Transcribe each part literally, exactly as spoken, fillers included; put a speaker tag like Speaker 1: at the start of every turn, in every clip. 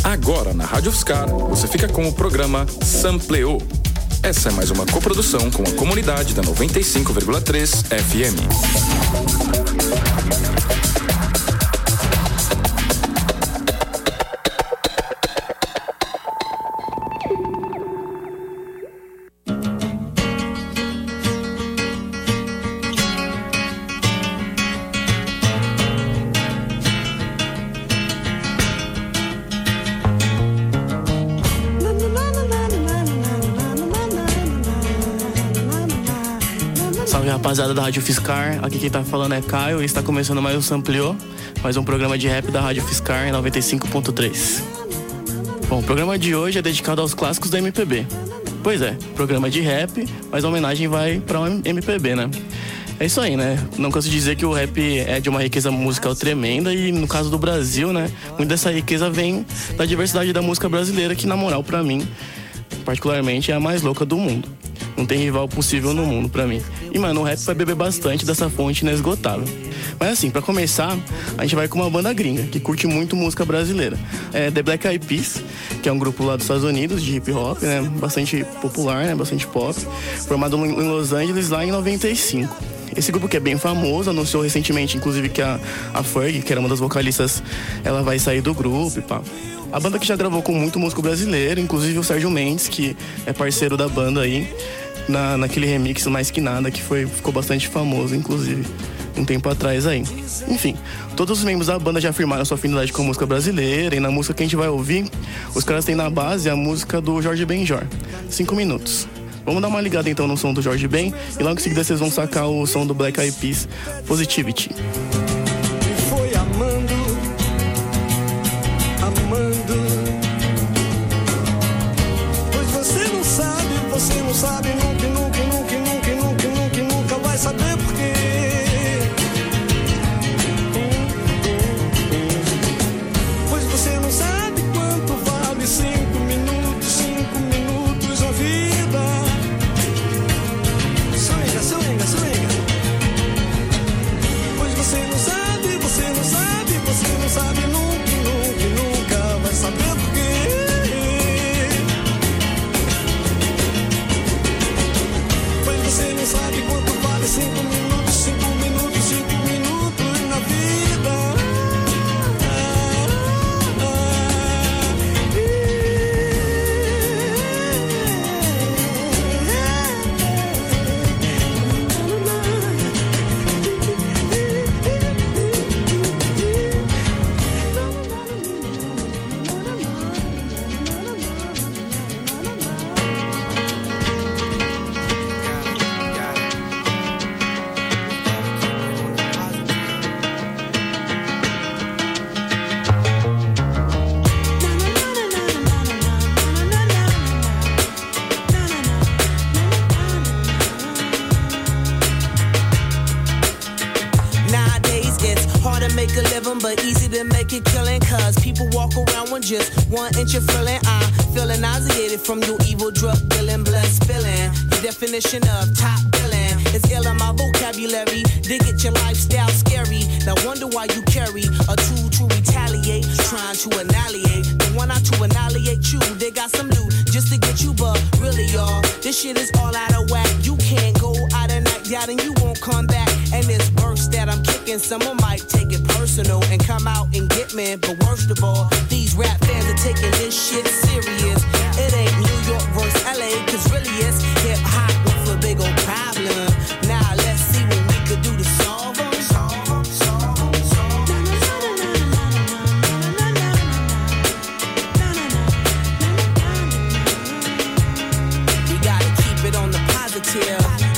Speaker 1: Agora, na Rádio UFSCar, você fica com o programa Sampleou. Essa é mais uma coprodução com a comunidade da noventa e cinco vírgula três F M.
Speaker 2: Rapaziada da Rádio UFSCar, aqui quem tá falando é Caio e está começando mais um Sampleou, mais um programa de rap da Rádio UFSCar em noventa e cinco ponto três. Bom, o programa de hoje é dedicado aos clássicos da M P B. Pois é, programa de rap, mas a homenagem vai pra um M P B, né? É isso aí, né? Não canso de dizer que o rap é de uma riqueza musical tremenda e no caso do Brasil, né, muito dessa riqueza vem da diversidade da música brasileira que, na moral, pra mim, particularmente, é a mais louca do mundo. Não tem rival possível no mundo pra mim. E, mano, o rap vai beber bastante dessa fonte inesgotável. Mas assim, pra começar, a gente vai com uma banda gringa, que curte muito música brasileira. É The Black Eyed Peas, que é um grupo lá dos Estados Unidos, de hip hop, né? Bastante popular, né? Bastante pop. Formado em Los Angeles lá em noventa e cinco. Esse grupo que é bem famoso, anunciou recentemente, inclusive, que a, a Fergie, que era uma das vocalistas, ela vai sair do grupo e pá. A banda que já gravou com muito músico brasileiro, inclusive o Sérgio Mendes, que é parceiro da banda aí, na, naquele remix Mais Que Nada, que foi, ficou bastante famoso, inclusive, um tempo atrás aí. Enfim, todos os membros da banda já afirmaram sua afinidade com a música brasileira, e na música que a gente vai ouvir, os caras têm na base a música do Jorge Benjor, Cinco Minutos. Vamos dar uma ligada então no som do Jorge Ben, e logo em seguida vocês vão sacar o som do Black Eyed Peas, Positivity.
Speaker 3: Foi amando, amando, pois você não sabe, você não sabe, nunca, nunca, nunca, nunca, nunca, nunca, nunca vai saber por quê. Pois você não sabe quanto vale cinco minutos, cinco minutos a vida. Swinga, swinga, swinga. Pois você não sabe, você não sabe, você não sabe, nunca, nunca, nunca vai saber por quê. Pois você não sabe quanto vale cinco minutos, cinco minutos, cinco minutos na vida.
Speaker 4: But easy to make it killing, cause people walk around with just one inch of feeling. I'm feeling nauseated from your evil drug dealing, blood spilling. Your definition of top billing is ill in my vocabulary. Dig it, your lifestyle scary. Now wonder why you carry a tool to retaliate, trying to annihilate the one out to annihilate you. They got some loot just to get you, but really, y'all, this shit is all out of whack. You can't go out at night, doubt, and you won't come back. And this verse that I'm kicking, someone might take it personal and come out and get me. But worst of all, these rap fans are taking this shit serious. It ain't New York versus L A, cause really it's hip hop with a big old problem. Now let's see what we could do to solve them. We gotta keep it on the positive.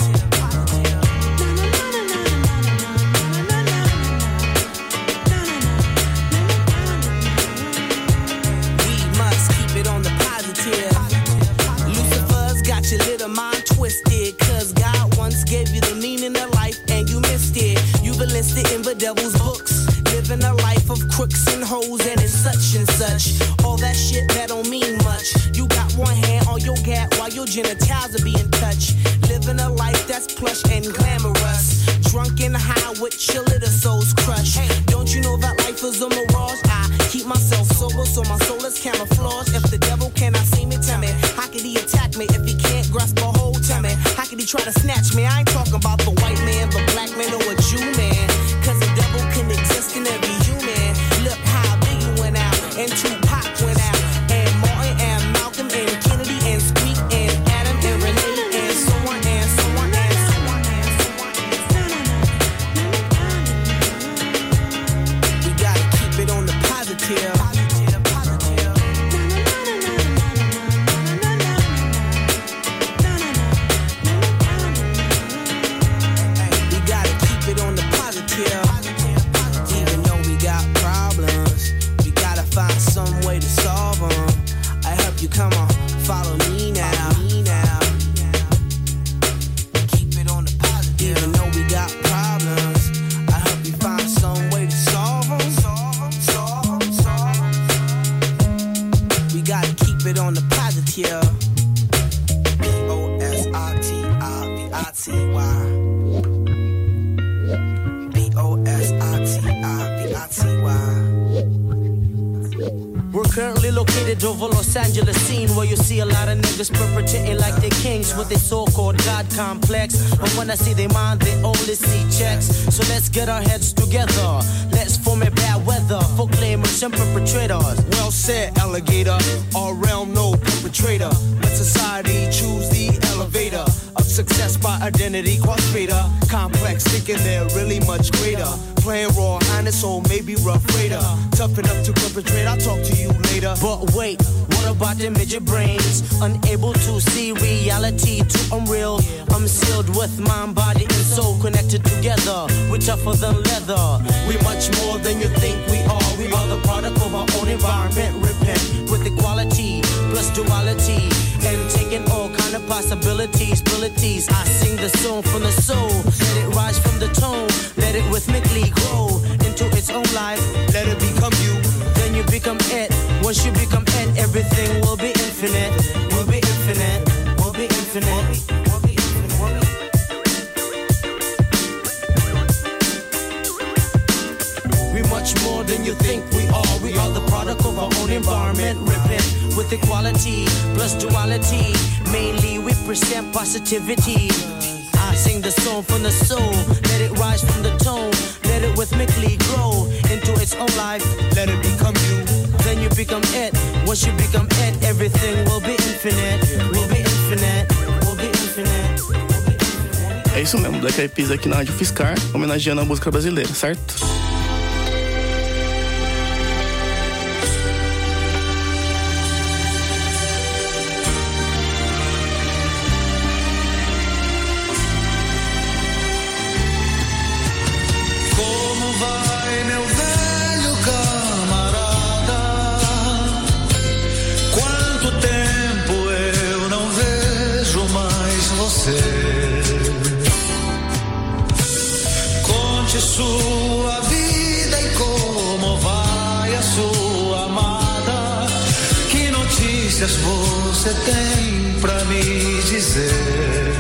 Speaker 4: Lucifer's got your little mind twisted, cause God once gave you the meaning of life and you missed it. You've enlisted in the devil's books, living a life of crooks and hoes and in such and such. All that shit that don't mean much. You got one hand on your gap while your genitals are being touched. Living a life that's plush and glamorous. Drunk and high with your little souls crushed. Don't you know that life is a mirage? I keep myself sober so my soul is camouflaged. positive. We gotta keep it on the positive. Even though we got problems, we gotta find some way to solve them. I help you, come on, follow me now. Keep it on the positive. Even though we got problems, I help you find some way to solve them. We gotta keep it on the positive. P O S I T I V I T Y. P O S I T I V I T Y. We're currently located over Los Angeles scene, where you see a lot of niggas perpetrating like they kings with their so-called God complex. But when I see they mind, they only see checks. So let's get our heads together. Let's form a bad weather for claimers and perpetrators.
Speaker 3: Well said, alligator. Our realm, no perpetrator. Let society choose the elevator of success by identity, quad beta. Complex thinking they're really much greater. Playing raw, honest, or maybe rough raider. Tough enough to perpetrate, I'll talk to you later.
Speaker 4: But wait, what about the midget brains? Unable to see reality, too unreal. I'm sealed with mind, body, and soul connected together. We're tougher than leather.
Speaker 3: We much more than you think we are.
Speaker 4: We are the product of our own environment. Repent with equality plus duality, and taking all kind of possibilities, abilities. I sing the song from the soul. Let it rise from the tone. Let it rhythmically grow into its own life.
Speaker 3: Let it become you.
Speaker 4: Then you become it. Once you become it, everything will be infinite. Will be infinite. Will be infinite. Will be infinite. We much more than you think we are. We are the product of our own environment. Repent with equality plus duality. Mainly we present positivity. I sing the song from the soul. Let it rise from the tone. Let it rhythmically grow into its own life.
Speaker 3: Let it become you.
Speaker 4: Then you become it. Once you become it, everything will be infinite. Will be infinite. Will be infinite.
Speaker 2: É isso mesmo, Black Eyed Peas aqui na Rádio Fiscar, homenageando a música brasileira, certo?
Speaker 5: Sua vida e como vai a sua amada. Que notícias você tem pra me dizer?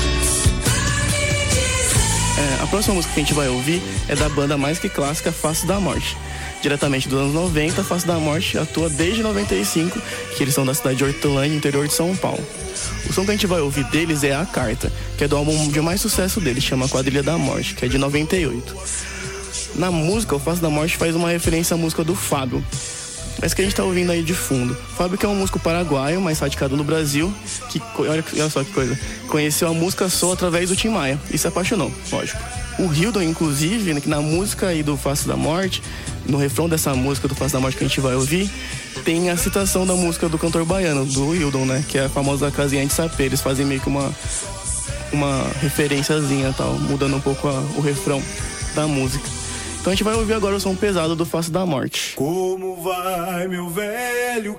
Speaker 2: É, a próxima música que a gente vai ouvir é da banda mais que clássica Face da Morte. Diretamente dos anos noventa, Face da Morte atua desde noventa e cinco, que eles são da cidade de Hortolândia, interior de São Paulo. O som que a gente vai ouvir deles é A Carta, que é do álbum de mais sucesso deles, chama Quadrilha da Morte, que é de noventa e oito. Na música, o Face da Morte faz uma referência à música do Fábio, essa que a gente tá ouvindo aí de fundo. Fábio, que é um músico paraguaio, mas radicado no Brasil, que, olha, olha só que coisa, conheceu a música soul através do Tim Maia e se apaixonou, lógico. O Hildon, inclusive, na música aí do Face da Morte, no refrão dessa música do Face da Morte que a gente vai ouvir, tem a citação da música do cantor baiano, do Hildon, né? Que é a famosa Casinha de Sapê. Eles fazem meio que uma, uma referenciazinha, tal, mudando um pouco a, o refrão da música. Então a gente vai ouvir agora o som pesado do Face da Morte.
Speaker 3: Como vai, meu velho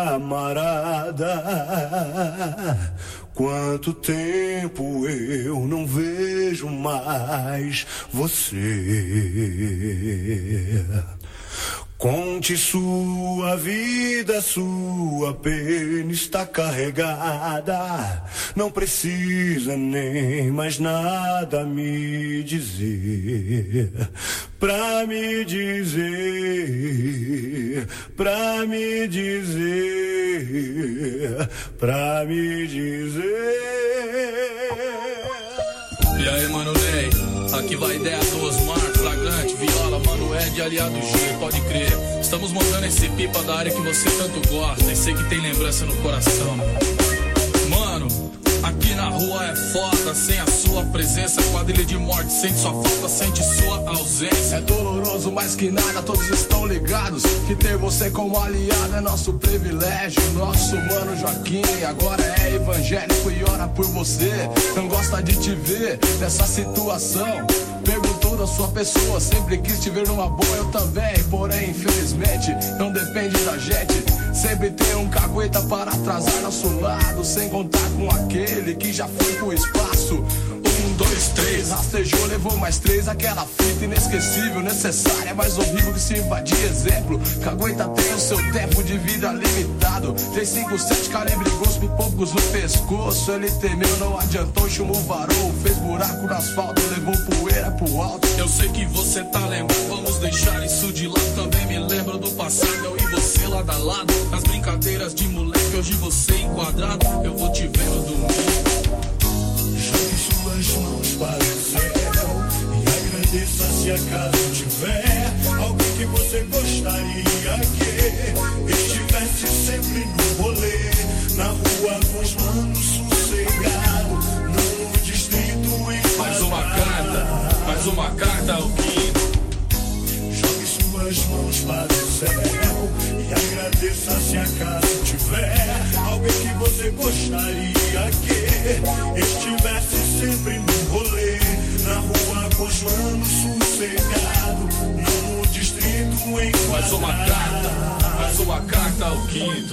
Speaker 3: camarada? Quanto tempo eu não vejo mais você. Conte sua vida, sua pena está carregada. Não precisa nem mais nada me dizer. Pra me dizer, pra me dizer, pra me dizer.
Speaker 6: E aí, mano Ney, aqui vai ideia do Osmar, Flagrante, Viola, Mano Ed, aliado G, pode crer. Estamos montando esse pipa da área que você tanto gosta e sei que tem lembrança no coração. Mano, Aqui na rua é foda, sem a sua presença. Quadrilha de morte, sente sua falta, sente sua ausência.
Speaker 7: É doloroso, mas que nada, todos estão ligados que ter você como aliado é nosso privilégio. Nosso mano Joaquim agora é evangélico e ora por você. Não gosta de te ver nessa situação. Perguntou da sua pessoa, sempre quis te ver numa boa, eu também. Porém, infelizmente, não depende da gente. Sempre tem um cagueta para atrasar nosso lado, sem contar com aquele que já foi pro espaço. Um, dois, três, rastejou, levou mais três. Aquela fita inesquecível, necessária, mais horrível que se invadir. Exemplo, cagueta tem o seu tempo de vida limitado. três cinco sete, calibre gosto, poucos no pescoço. Ele temeu, não adiantou, chumou, varou, fez buraco no asfalto, levou poeira pro alto.
Speaker 6: Eu sei que você tá lembrando, vamos deixar isso de lado. Também me lembro do passado, eu e você lado a lado. Nas brincadeiras de moleque, hoje você enquadrado. Eu vou te ver no domingo.
Speaker 5: Jogue suas mãos para o céu e agradeça se acaso tiver alguém que você gostaria que estivesse sempre no rolê, na rua com os manos sossegado, não no distrito em
Speaker 6: mais uma carta, mais uma carta ao quinto.
Speaker 5: Jogue suas mãos para o céu e agradeça se acaso tiver alguém que você gostaria que estivesse sempre no rolê, na rua com os manos sossegado, não no distrito em
Speaker 6: mais uma carta, mais uma carta ao quinto.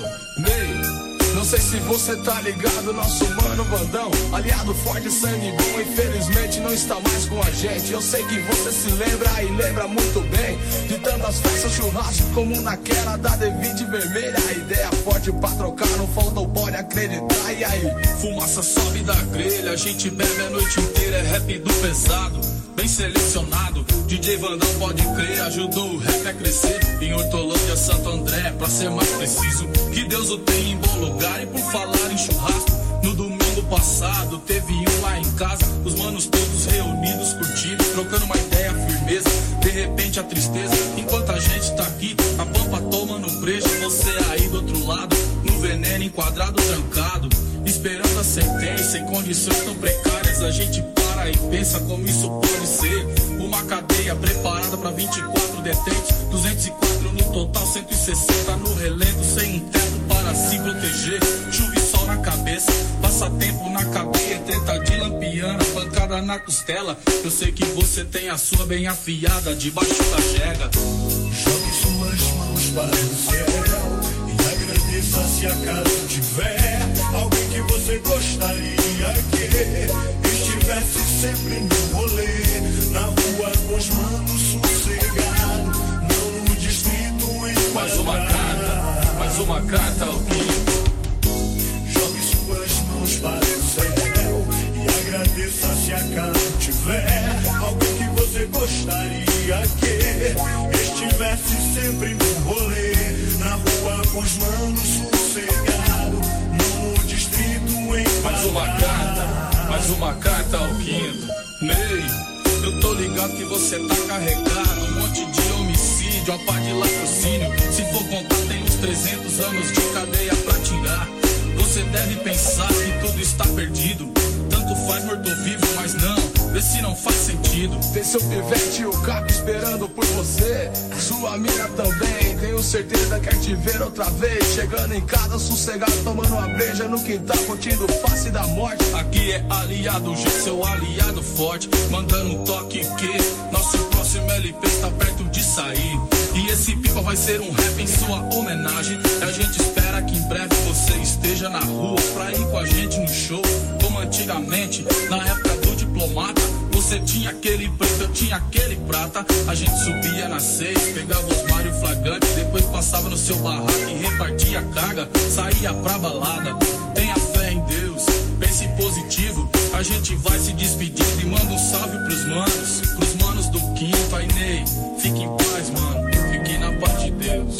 Speaker 7: Ney, não sei se você tá ligado, nosso mano Vandão, aliado forte, sangue bom, infelizmente não está mais com a gente. Eu sei que você se lembra e lembra muito bem de tantas festas, churrasco como naquela da D vinte vermelha. A ideia forte pra trocar, não falta ou pode acreditar. E aí?
Speaker 6: Fumaça sobe da grelha, a gente bebe a noite inteira, é rap do pesado, bem selecionado. D J Vandão pode crer, ajudou o rap a crescer em Hortolândia, Santo André, pra ser mais preciso. Que Deus o tenha em bom lugar. E por falar em churrasco, no domingo passado teve um lá em casa, os manos todos reunidos, curtindo, trocando uma ideia, firmeza. De repente a tristeza, enquanto a gente tá aqui, a pampa toma no brejo. Você aí do outro lado, no veneno, enquadrado, trancado, esperando a sentença em condições tão precárias. A gente para e pensa como isso pode ser. Uma cadeia preparada pra vinte e quatro detentes, duzentos e quatro no total, cento e sessenta no relento, sem um teto para se proteger. Chuva e sol na cabeça, passa tempo na cadeia, treta de lampiana, pancada na costela. Eu sei que você tem a sua bem afiada debaixo da jega.
Speaker 5: Jogue suas mãos para o céu e agradeça se acaso tiver alguém que você gostaria que estivesse sempre no rolê, na rua com os manos sossegado, não no distrito em
Speaker 6: mais uma carta, mais uma carta ao quinto.
Speaker 5: Jogue suas mãos para o céu e agradeça se acaso tiver alguém que você gostaria que estivesse sempre no rolê, na rua com os manos sossegado, não no distrito em
Speaker 6: mais uma carta, mais uma carta ao quinto. Ney, eu tô ligado que você tá carregado, um monte de homicídio, a par de latrocínio. Se for contar tem uns trezentos anos de cadeia pra tirar. Você deve pensar que tudo está perdido, tanto faz morto-vivo, mas não, vê se não faz sentido.
Speaker 7: Tem seu pivete e o caco esperando por você, sua mina também, tenho certeza quer te ver outra vez. Chegando em casa sossegado, tomando uma breja no quintal, curtindo face da morte.
Speaker 6: Aqui é aliado G, seu aliado forte, mandando um toque que nosso próximo L P está perto de sair. E esse pipa vai ser um rap em sua homenagem. A gente espera que em breve você esteja na rua pra ir com a gente no show, como antigamente, na época do diplomata. Você tinha aquele preto, eu tinha aquele prata. A gente subia na seis, pegava os Mário flagrante, depois passava no seu barraco e repartia a carga, saía pra balada. Tenha fé em Deus, pense positivo. A gente vai se despedindo e manda um salve pros manos, pros manos do quinto. Aí Ney, fique em paz, mano, fique na paz de Deus.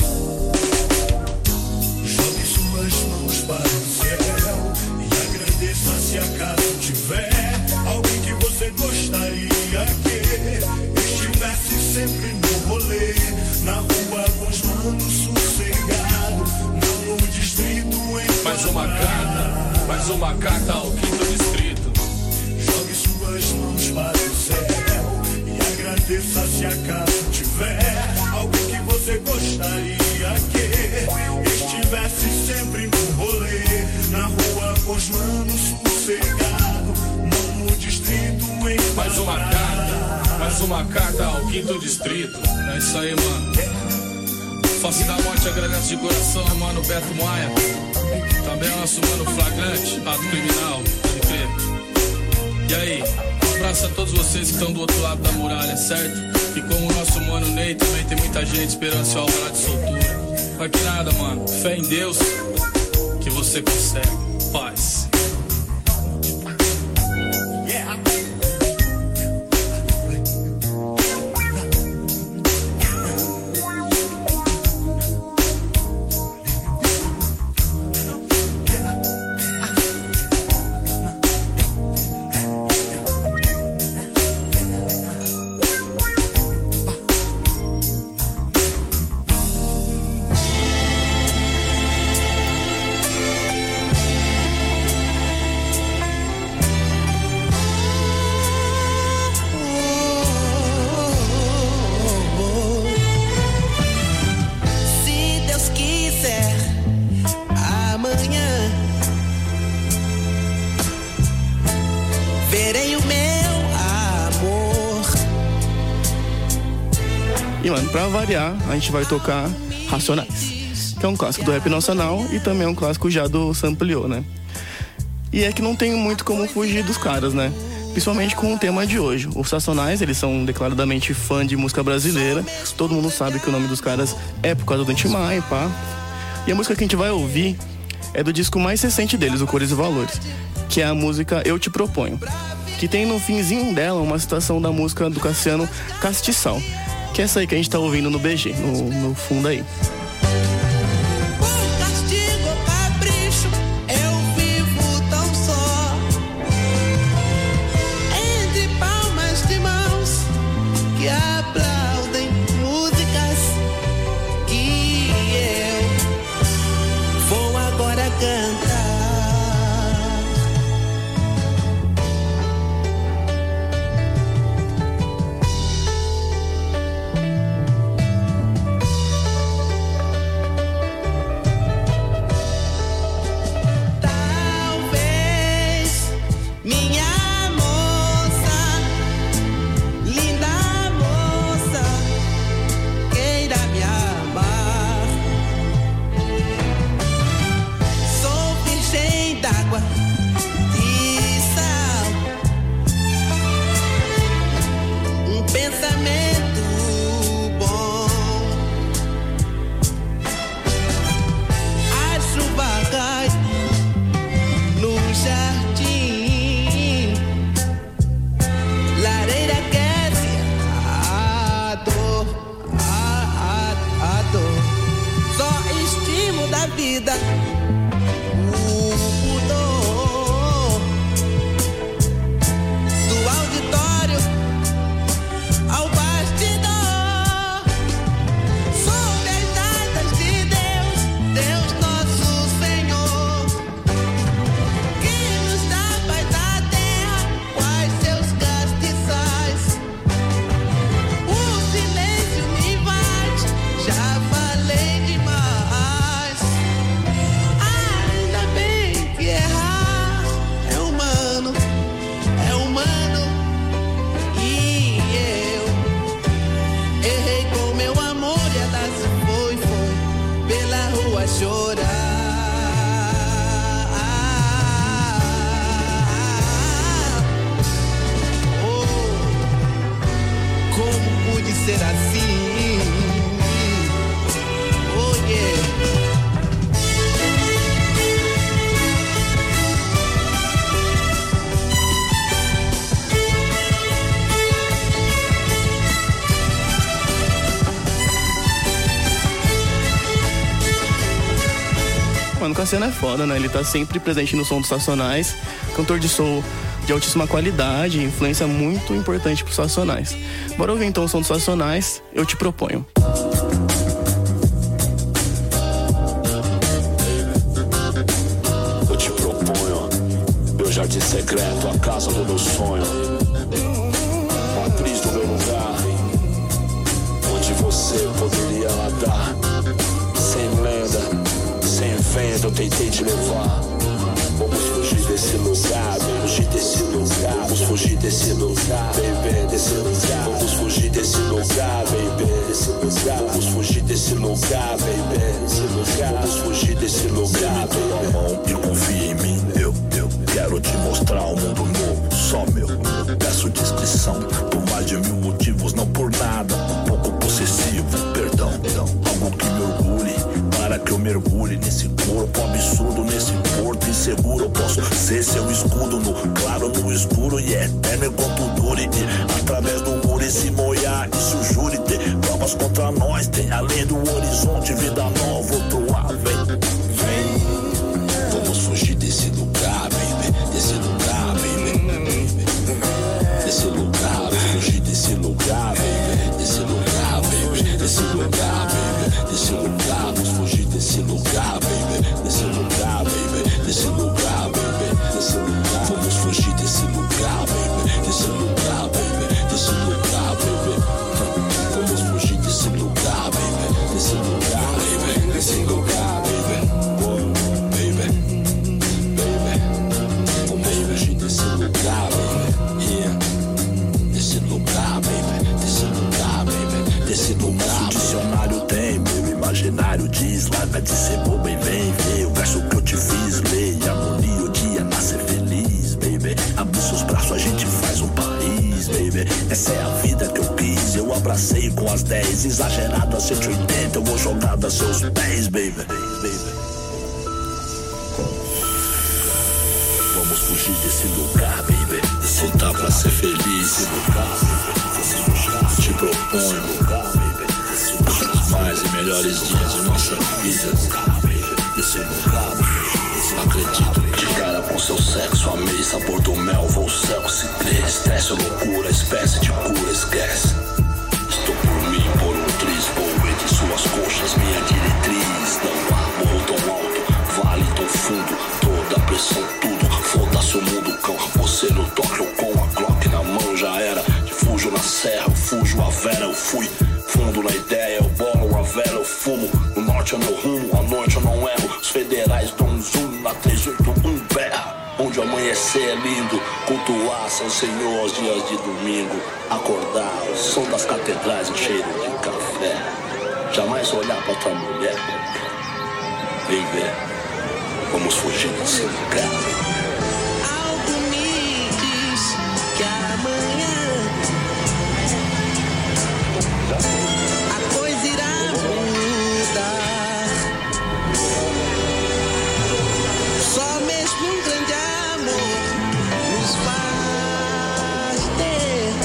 Speaker 5: Jogue suas mãos para o céu e agradeça se acaso tiver alguém que você gostaria que estivesse sempre no rolê, na rua com os manos sossegado, não no distrito em
Speaker 6: mais uma carta, mais uma carta ao quinto distrito.
Speaker 5: Jogue suas mãos para o céu e agradeça se acaso tiver alguém que você gostaria que estivesse sempre no rolê, na rua com os manos sossegado, não no distrito em
Speaker 6: mais uma carta, mais uma carta ao quinto distrito. É isso aí, mano. Face da morte agradece de coração, mano, Beto Maia. Também é nosso mano flagrante, ato criminal, pode crer. E aí, um abraço a todos vocês que estão do outro lado da muralha, certo? E como o nosso mano Ney, também tem muita gente esperando seu alvará de soltura. Vai que nada, mano, fé em Deus, que você consegue. Paz.
Speaker 2: E, mano, pra variar, a gente vai tocar Racionais, que é um clássico do rap nacional e também é um clássico já do Sampleou, né? E é que não tem muito como fugir dos caras, né? Principalmente com o tema de hoje. Os Racionais, eles são declaradamente fã de música brasileira. Todo mundo sabe que o nome dos caras é por causa do Tim Maia, pá. E a música que a gente vai ouvir é do disco mais recente deles, o Cores e Valores, que é a música Eu Te Proponho, que tem no finzinho dela uma citação da música do Cassiano Castiçal, que é essa aí que a gente tá ouvindo no B G, no, no fundo aí. Mano, o Cassiano é foda, né? Ele tá sempre presente no som dos Racionais, cantor de soul de altíssima qualidade, influência muito importante pros Racionais. Bora ouvir então o som dos Racionais, Eu Te Proponho.
Speaker 8: Eu te proponho secreto, a casa do meu sonho, matriz do meu lugar, onde você poderia nadar. Sem lenda, sem vento, eu tentei te levar. Vamos fugir desse lugar, vamos fugir desse lugar, vamos fugir desse lugar, baby, desse lugar. Vamos fugir desse lugar, baby, desse lugar. Vamos fugir desse lugar, baby, desse lugar. Vamos fugir desse lugar, baby. Mão e confia em mim, eu, eu quero te mostrar um mundo novo, só meu. Peço descrição por mais de mil motivos, não por nada. Um pouco possessivo, perdão, algo que me orgulhe, para que eu mergulhe nesse corpo absurdo, nesse porto inseguro. Eu posso ser seu escudo no claro, no escuro, e é eterno enquanto dure. E através do muro e se molhar, e se o júri ter provas contra nós, tem além do horizonte vida nova, outro ar, vem, vem. Vamos fugir desse lugar, baby, desse lugar, baby, desse lugar, vamos fugir desse lugar, baby, desse lugar, baby, desse lugar, baby, desse lugar, vamos fugir desse lugar, baby, desse lugar, baby, desse lugar, baby, desse lugar, vamos fugir desse lugar, baby, desse lugar, baby, desse lugar, baby, vamos fugir desse lugar, baby, desse lugar, baby, desse lugar, baby, baby, baby, vamos fugir desse lugar, baby, yeah, desse lugar, baby, desse lugar, baby, desse lugar. O dicionário tem, meu imaginário diz, larga de ser bobo e vem ver o verso que eu te fiz, leia, harmonia, o dia nascer feliz, baby, abre seus braços, a gente faz um país, baby, essa é a vida que eu quis, eu abracei com as dez, exagerado a cento e oitenta, eu vou jogar a seus pés, baby, baby. Vamos fugir desse lugar, baby, voltar pra ser feliz, esse lugar, baby, esse lugar, te proponho, lugar, baby, os mais e melhores dias de nossa vida, desse lugar, acredito de cara com seu sexo, amei sabor do mel, vou ao céu se crer, estresse ou loucura, espécie de cura, esquece. Estou por mim, por um triz, vou entre suas coxas, minha diretriz, não há morro tão alto, vale tão fundo, toda a pressão, tudo, foda-se o mundo, cão, você no toque, eu com a Glock na mão, já era, de fujo na serra, eu fujo a vera, eu fui fundo na ideia, eu bolo a vela, eu fumo, no norte é meu rumo, à noite eu não erro, os federais dão um zoom na três oito um berra, onde o amanhecer é lindo, cultuar São Senhor aos dias de domingo, acordar, o som das catedrais, o cheiro de café, jamais olhar pra outra mulher, vem ver, vamos fugir desse lugar.
Speaker 4: Algo me diz que amanhã a coisa irá mudar. Só mesmo um grande amor nos faz ter.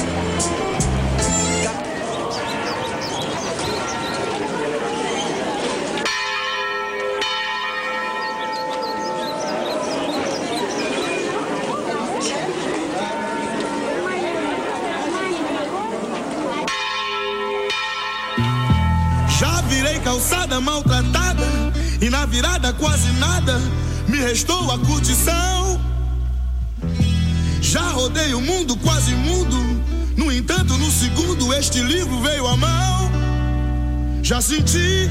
Speaker 3: Calçada maltratada e na virada quase nada me restou a curtição. Já rodei o mundo quase mudo, no entanto no segundo este livro veio à mão. Já senti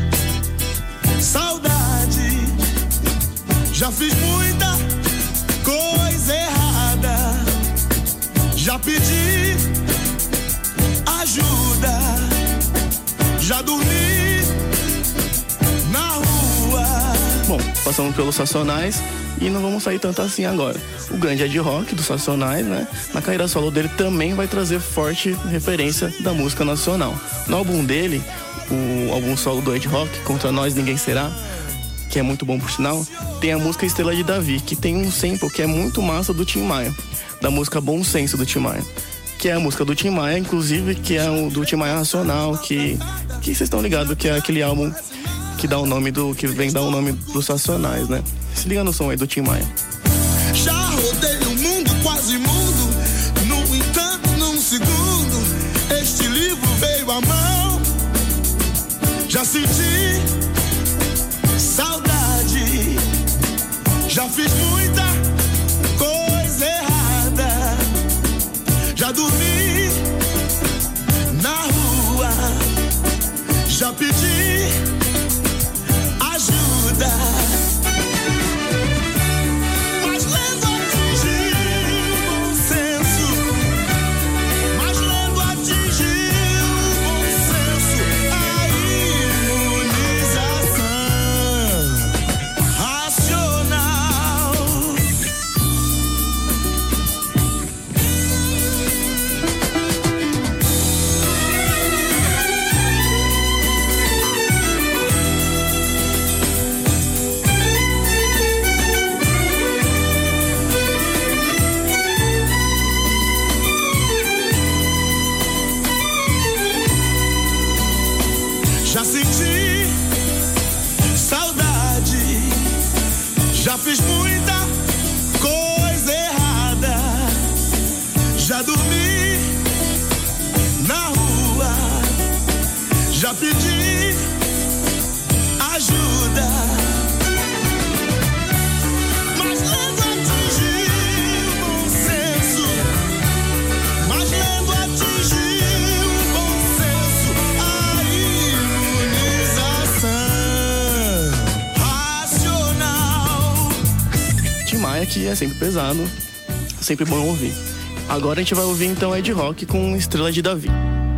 Speaker 3: saudade, já fiz muita coisa errada, já pedi ajuda, já dormi na rua.
Speaker 2: Bom, passamos pelos Sacionais e não vamos sair tanto assim agora. O grande Ed Rock dos Sacionais, né? Na carreira solo dele também vai trazer forte referência da música nacional. No álbum dele, o álbum solo do Ed Rock, Contra Nós Ninguém Será, que é muito bom por sinal, tem a música Estrela de Davi, que tem um sample que é muito massa do Tim Maia, da música Bom Senso do Tim Maia, que é a música do Tim Maia, inclusive, que é o do Tim Maia Racional, que que vocês estão ligados que é aquele álbum que dá o nome do, que vem dar o nome dos Sacionais, né? Se liga no som aí do Tim Maia.
Speaker 3: Já rodei o mundo, quase mundo, no entanto, num segundo, este livro veio à mão. Já senti saudade, já fiz muita coisa errada, pedi ajuda, mas lendo atingiu bom senso, mas lendo atingiu bom senso, a imunização racional.
Speaker 2: Tim Maia, que é sempre pesado, sempre bom ouvir. Agora a gente vai ouvir então Ed Rock com Estrela de Davi.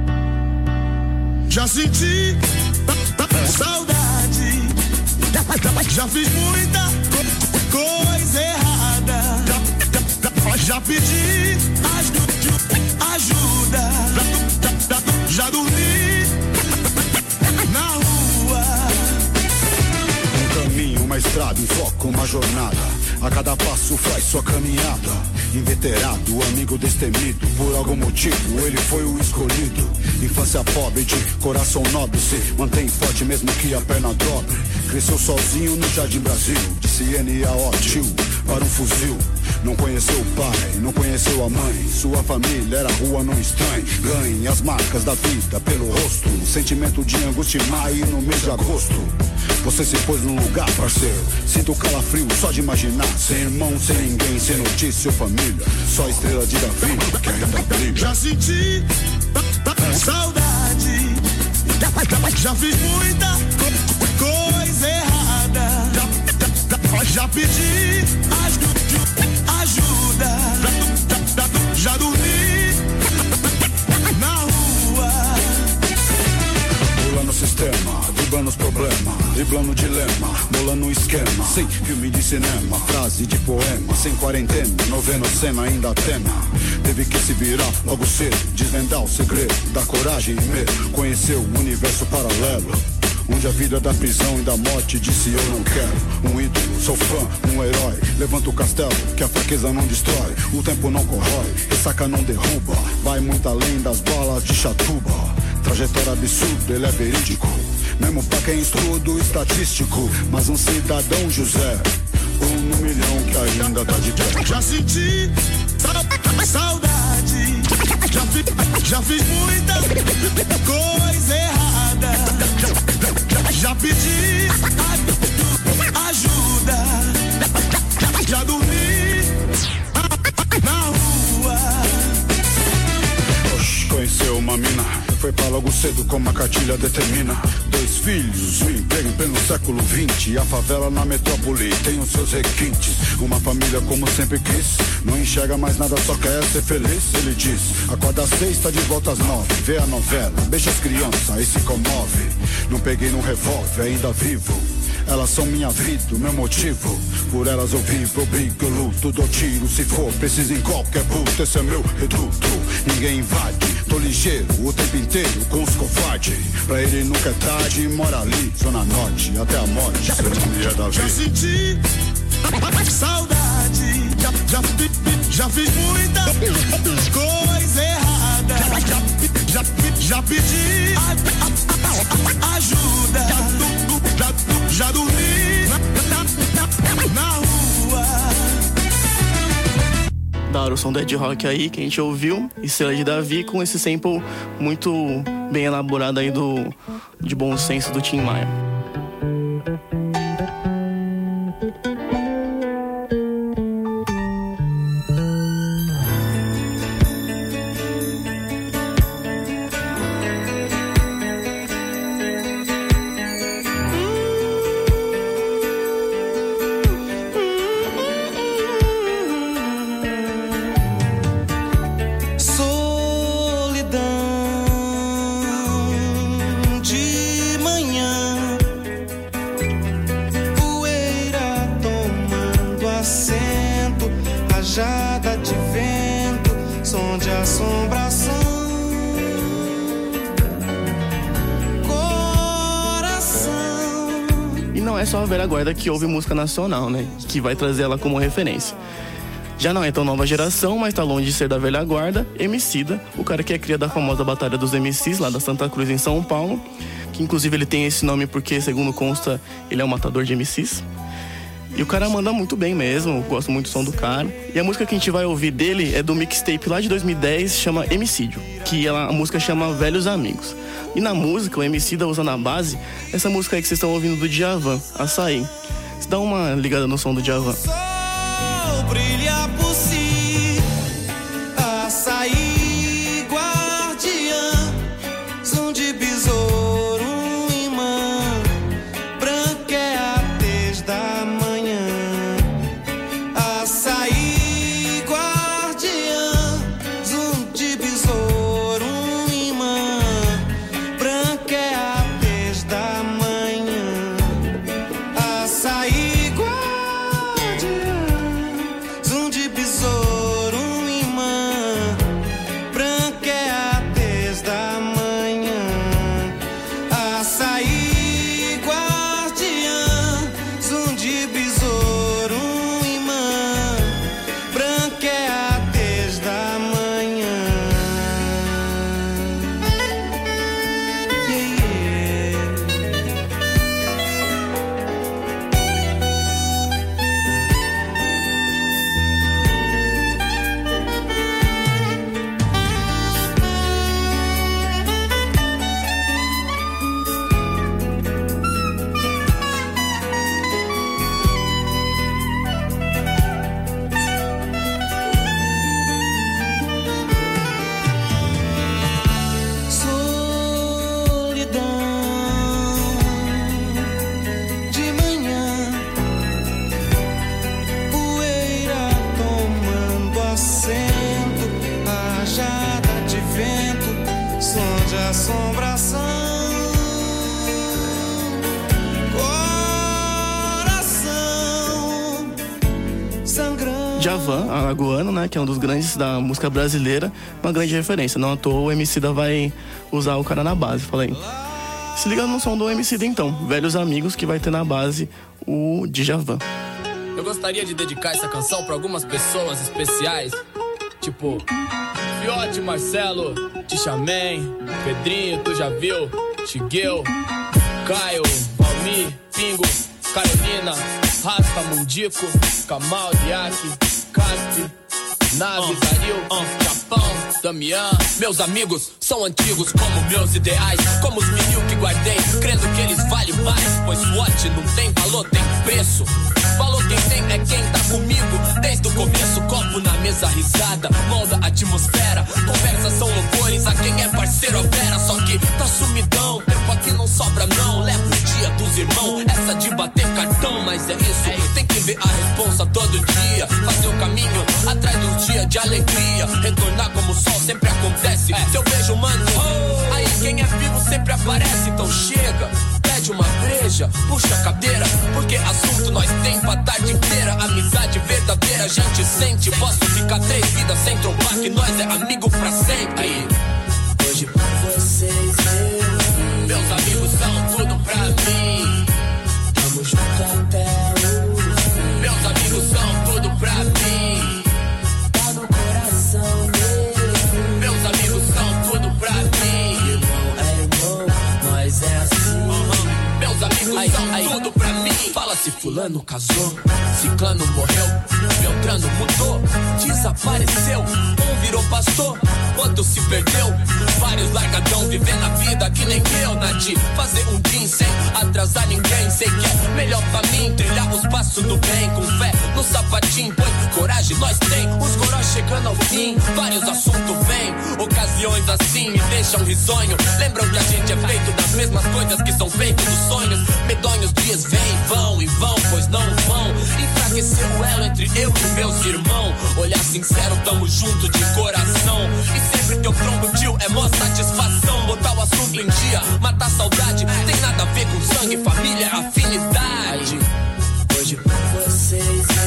Speaker 3: Já senti saudade, já fiz muita coisa errada, já pedi ajuda, já dormi na rua.
Speaker 9: Um caminho, uma estrada, um foco, uma jornada. A cada passo faz sua caminhada. Inveterado, amigo destemido, por algum motivo ele foi o escolhido. Infância pobre de coração nobre, se mantém forte mesmo que a perna dobre. Cresceu sozinho no Jardim Brasil, de C N A O tio para um fuzil. Não conheceu o pai, não conheceu a mãe. Sua família era rua, não estranha. Ganhe as marcas da vida pelo rosto. Sentimento de angústia em maio no mês de agosto. Você se pôs num lugar, parceiro. Sinto calafrio só de imaginar. Sem irmão, sem ninguém, sem notícia ou família. Só estrela de Davi que ainda brilha.
Speaker 3: Já senti saudade, já fiz muita coisa errada, já pedi ajuda, já dormi na rua.
Speaker 9: Pulando o sistema, driblando os problemas, driblando o dilema, molando o esquema. Sem filme de cinema, frase de poema. Sem quarentena, novena cena ainda tema. Teve que se virar logo cedo, desvendar o segredo da coragem e medo. Conheceu o universo paralelo, onde a vida da prisão e da morte disse eu não quero. Um ídolo, sou fã, um herói. Levanta o castelo, que a fraqueza não destrói. O tempo não corrói, ressaca não derruba. Vai muito além das balas de chatuba. Trajetória absurda, ele é verídico. Mesmo pra quem estudo estatístico. Mas um cidadão José, um no milhão que ainda tá de pé.
Speaker 3: Já senti saudade, já, fi, já fiz muita coisa errada, já pedi ajuda, já dormi na rua.
Speaker 9: Oxi, conheceu uma mina, foi pra logo cedo como a cartilha determina. Dois filhos, um emprego em pleno século vinte. A favela na metrópole tem os seus requintes. Uma família como sempre quis, não enxerga mais nada, só quer ser feliz. Ele diz, acorda às seis, tá de volta às nove. Vê a novela, beija as crianças e se comove. Não peguei no revólver, ainda vivo. Elas são minha vida, meu motivo. Por elas eu vivo, eu brigo, eu luto, dou tiro se for preciso em qualquer puto. Esse é meu reduto, ninguém invade. Tô ligeiro o tempo inteiro com os covardes. Pra ele nunca é tarde, mora ali, zona norte, até a morte. Seu nome é Davi.
Speaker 3: Já senti saudade, já, já, já fiz muita coisa errada, já, já, já pedi ajuda, já, já dormi na, na rua.
Speaker 2: Da hora o som do Ed Rock aí, que a gente ouviu, Estrela de Davi, com esse sample muito bem elaborado aí do, de bom senso do Tim Maia. É só a velha guarda que ouve música nacional, né? Que vai trazer ela como referência. Já não é tão nova geração, mas tá longe de ser da velha guarda, Emicida, o cara que é cria da famosa Batalha dos M Cs, lá da Santa Cruz, em São Paulo. Que inclusive ele tem esse nome porque, segundo consta, ele é um matador de M Cs. E o cara manda muito bem mesmo, gosto muito do som do cara. E a música que a gente vai ouvir dele é do mixtape lá de dois mil e dez, chama Emicídio, que ela, a música chama Velhos Amigos. E na música, o Emicida usa na base essa música aí que vocês estão ouvindo do Djavan, Açaí. Você dá uma ligada no som do Djavan.
Speaker 3: Sol brilha por si, açaí guardiã, som de besouro, um imã, branqueia desde a manhã. Açaí guardiã, som de besouro, um imã, branqueia desde a manhã. Açaí guardiã, zum de besouro, um imã, branqueia desde a manhã. Açaí guardiã, zum de besouro, um imã, branqueia desde a manhã. Yeah, yeah. Solidão de manhã, poeira tomando assento, rajada de vento, som de assombração, coração sangrando.
Speaker 2: Djavan, alagoano, né, que é um dos grandes da música brasileira, uma grande referência. Não à toa o Emicida vai usar o cara na base, fala aí. Se liga no som do Emicida então, Velhos Amigos, que vai ter na base o Djavan.
Speaker 10: Eu gostaria de dedicar essa canção pra algumas pessoas especiais, tipo Fiote, Marcelo, Tichamém, Pedrinho, tu já viu, Chigueu, Caio, Palmi, Pingo, Carolina, Rasta, Mundico, Kamal, Diaki, Caspi, Nave, Dario, uh, Japão, Damian. Meus amigos são antigos como meus ideais, como os mil que guardei, crendo que eles valem mais, pois SWAT não tem valor, tem preço. Valor quem tem é quem tá comigo desde o começo, copo na mesa, risada, molda a atmosfera. Conversas são louvores a quem é parceiro opera. Só que tá sumidão, tempo aqui não sobra não. Leva o dia dos irmãos, essa de bater cartão. Mas é isso, tem que ver a responsa todo dia, fazer o caminho atrás dos dias de alegria. Retornar como o sol sempre acontece, se eu vejo mano, aí quem é vivo sempre aparece. Então chega, pede uma breja, puxa a cadeira, porque assunto nós tem pra tarde inteira. Amizade verdadeira a gente sente. Posso ficar três vidas sem trombar, que nós é amigo pra sempre. Aí, hoje por vocês eu, meus amigos são tudo pra mim. Tamo junto até o fim. Meus amigos são tudo pra mim. Tá no coração mesmo. Meus amigos são tudo pra mim. Irmão é irmão, nós é assim. Uhum. Meus amigos ai, são ai, tudo pra mim. Fala se fulano casou, ciclano morreu, Beltrano mudou, desapareceu. Um virou pastor, outro se perdeu. Vários largadão vivendo a vida que nem eu. Na de fazer um dia sem atrasar ninguém. Sei que é melhor pra mim trilhar os passos do bem. Com fé no sapatinho, põe coragem nós tem. Os gorós chegando ao fim, vários assuntos vêm. Ocasiões assim me deixam risonho. Lembram que a gente é feito das mesmas coisas que são feitos dos sonhos. Medonhos dias vêm e vão, e vão, pois não vão enfraquecer o elo entre eu e meus irmãos. Olhar sincero, tamo junto de coração. E sempre que eu trombo tio é mó satisfação. Botar o assunto em dia, matar saudade. Tem nada a ver com sangue, família, afinidade. Hoje por vocês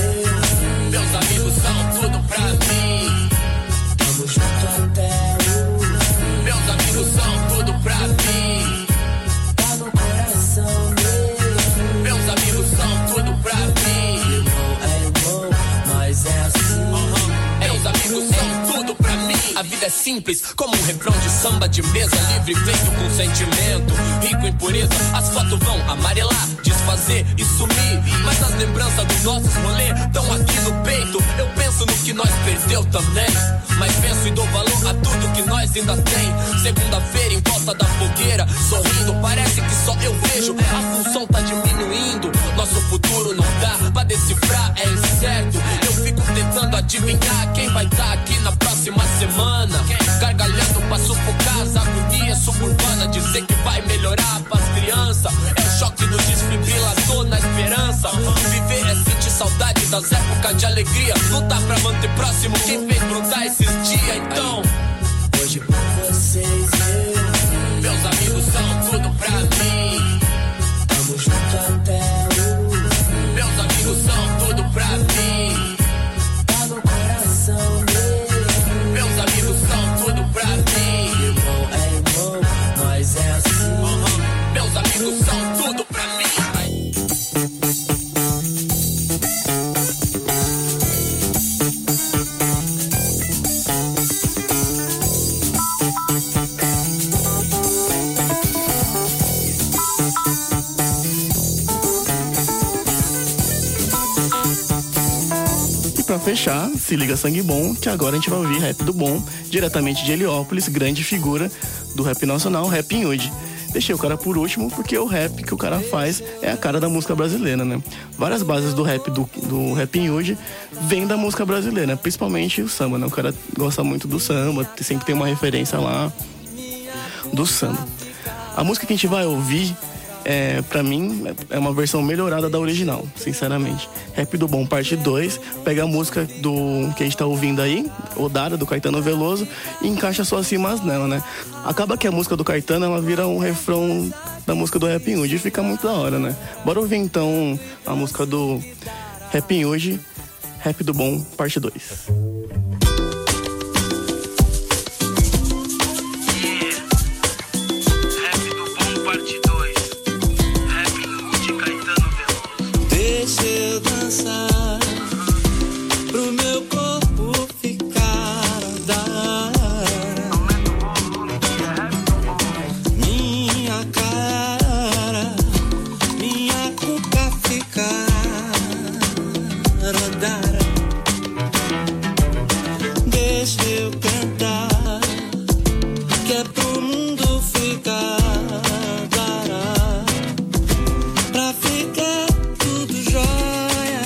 Speaker 10: eu, meus amigos são tudo pra mim. Tamo junto até o fim. Meus amigos são tudo pra mim. Tá no coração mesmo. Meus amigos são tudo pra mim. Irmão é irmão, nós é assim. Uhum. Meus amigos são tudo pra mim. A vida é simples, como um refrão de samba de mesa. Livre, feito com sentimento, rico em pureza. As fotos vão amarelar, desfazer e sumir, mas as lembranças dos nossos rolês estão aqui no peito. Eu penso no que nós perdeu também, mas penso e dou valor a tudo que nós ainda tem. Segunda-feira em volta da fogueira, sorrindo, parece que só eu vejo. A função tá diminuindo, nosso futuro não dá pra decifrar, é incerto. Eu fico tentando adivinhar quem vai estar aqui na próxima semana. Gargalhando pra sufocar as agonias suburbana. Dizer que vai melhorar pras crianças é o choque do desfibrilador na esperança. Viver é sentir saudade das épocas de alegria. Lutar pra manter próximo quem fez brotar esses dias. Então, hoje por vocês eu, meus amigos são tudo pra mim. Tamo junto até o fim. Meus amigos são tudo pra mim. Tá no coração meu. Meus amigos são tudo pra mim. Irmão é irmão, nós é assim. Uhum. Meus amigos são tudo pra mim.
Speaker 2: Pra fechar, se liga Sangue Bom, que agora a gente vai ouvir Rap do Bom, diretamente de Heliópolis, grande figura do rap nacional, Rap Inhoud. Deixei o cara por último porque o rap que o cara faz é a cara da música brasileira, né? Várias bases do rap do, do Rap Inhoud vêm da música brasileira, principalmente o samba, né? O cara gosta muito do samba, sempre tem uma referência lá do samba. A música que a gente vai ouvir, É, pra mim, é uma versão melhorada da original, sinceramente. Rap do Bom, parte dois, pega a música do que a gente tá ouvindo aí, Odara, do Caetano Veloso, e encaixa só assim mais nela, né? Acaba que a música do Caetano, ela vira um refrão da música do Rap Inhoud e fica muito da hora, né? Bora ouvir então a música do Rap Inhoud, Rap do Bom, parte dois.
Speaker 11: Pro meu corpo ficar a dar, minha cara, minha cuca ficar a dar. Deixa eu cantar, que é pro mundo ficar a dar, pra ficar tudo jóia.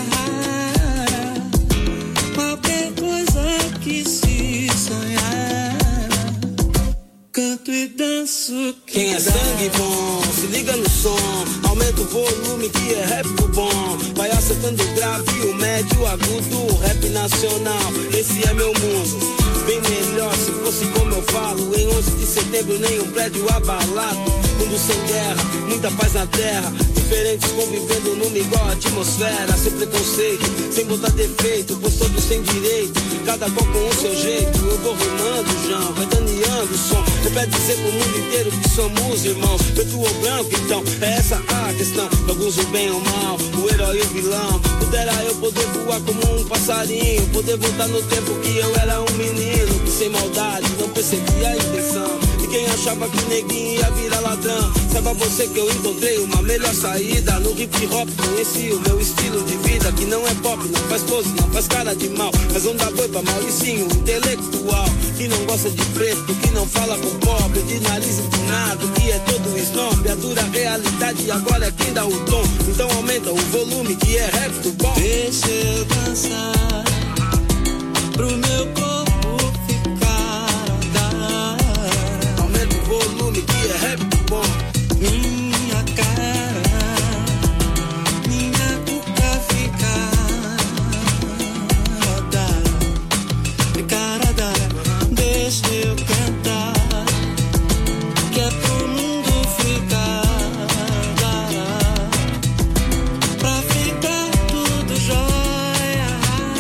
Speaker 11: Canto e danço.
Speaker 3: Quem é sangue bom, se liga no som. Aumenta o volume que é rap do bom. Vai acertando o grave, o médio, o agudo. Rap nacional, esse é meu mundo. Bem melhor se fosse como eu falo. Em onze de setembro nenhum prédio abalado. Mundo sem guerra, muita paz na terra. Diferentes convivendo numa igual atmosfera. Sem preconceito, sem botar defeito, pois todos sem direito, cada qual com o seu jeito. Eu vou rimando, João, vai daneando o som. Eu quero dizer pro mundo inteiro que somos irmãos, preto ou branco, então é essa a questão. Alguns o bem ou mal, o herói e o vilão. Pudera eu poder voar como um passarinho, poder voltar no tempo que eu era um menino, que sem maldade não percebia a intenção. E quem achava que o neguinho ia virar ladrão, saiba você que eu encontrei uma melhor saída. No hip hop conheci o meu estilo de vida, que não é pop, não faz pose, não faz cara de mal, mas não dá boi pra Mauricinho, intelectual, que não gosta de preto, que não fala com pobre, de nariz empinado, que é todo snob. A dura realidade agora é quem dá o tom, então aumenta o volume que é rap do bom.
Speaker 11: Deixa eu dançar, pro meu corpo ficar a dar.
Speaker 3: Aumenta o volume que é rap do bom.
Speaker 11: Minha cara, minha boca ficar a dar, ficar a dar. Deixa eu cantar, que é pro mundo ficar a dar, pra ficar tudo jóia.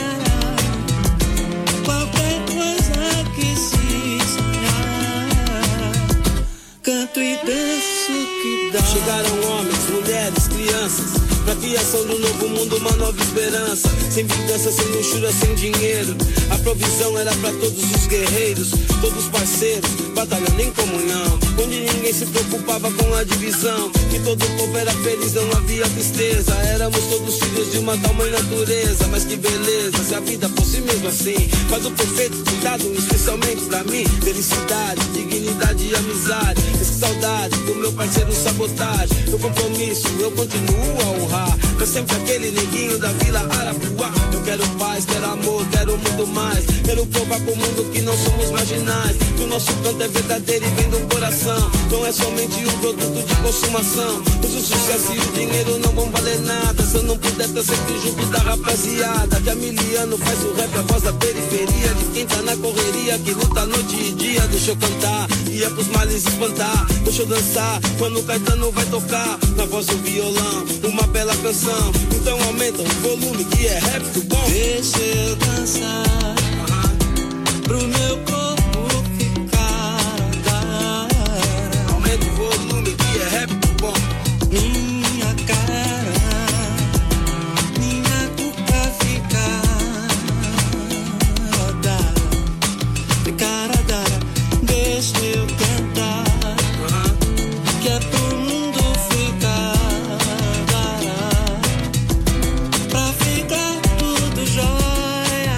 Speaker 11: Qualquer coisa que se sonhar, canto e danço que dá.
Speaker 3: Chegaram homens, mulheres, crianças, pra criação do novo mundo, uma nova esperança. Sem vingança, sem luxúria, sem dinheiro. A provisão era pra todos os guerreiros, todos parceiros,
Speaker 12: batalhando em comunhão, onde ninguém se preocupava com a divisão, que todo o povo era feliz, não havia tristeza. Éramos todos filhos de uma tal mãe natureza. Mas que beleza, se a vida fosse mesmo assim. Faz o perfeito cuidado, especialmente pra mim. Felicidade, dignidade e amizade. Essa saudade do meu parceiro Sabotagem. Meu compromisso, eu continuo a honrar. Eu sempre aquele neguinho da Vila Arapuá. Eu quero paz, quero amor, quero muito mais. Quero provar pro mundo que não somos marginais, que o nosso canto é verdadeiro e vem do coração. Não é somente um produto de consumação. Pois o sucesso e o dinheiro não vão valer nada se eu não puder estar sempre junto da rapaziada. Que a Miliano faz o rap, a voz da periferia, de quem tá na correria, que luta noite e dia. Deixa eu cantar e é pros males espantar. Deixa eu dançar quando o Caetano vai tocar na voz do violão, uma bela canção. Então aumenta o volume que é rap do bom.
Speaker 11: Deixa eu dançar pro meu corpo ficar andar.
Speaker 12: Aumenta o volume que é rap do bom.
Speaker 11: Minha cara, minha cuca ficar dar, ficar dar. Deixa eu cantar, que é pro mundo ficar dar, pra ficar tudo jóia.